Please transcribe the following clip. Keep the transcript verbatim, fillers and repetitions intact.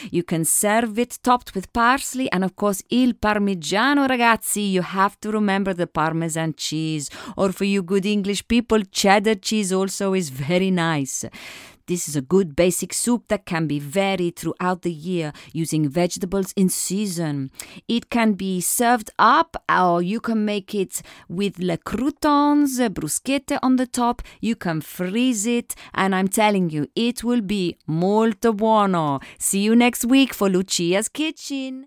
You can serve it topped with parsley and of course il parmigiano, ragazzi. You have to remember the Parmesan cheese. Or for you good English people, cheddar cheese also is very nice. This is a good basic soup that can be varied throughout the year using vegetables in season. It can be served up or you can make it with le croutons, bruschette on the top. You can freeze it and I'm telling you, it will be molto buono. See you next week for Lucia's Kitchen.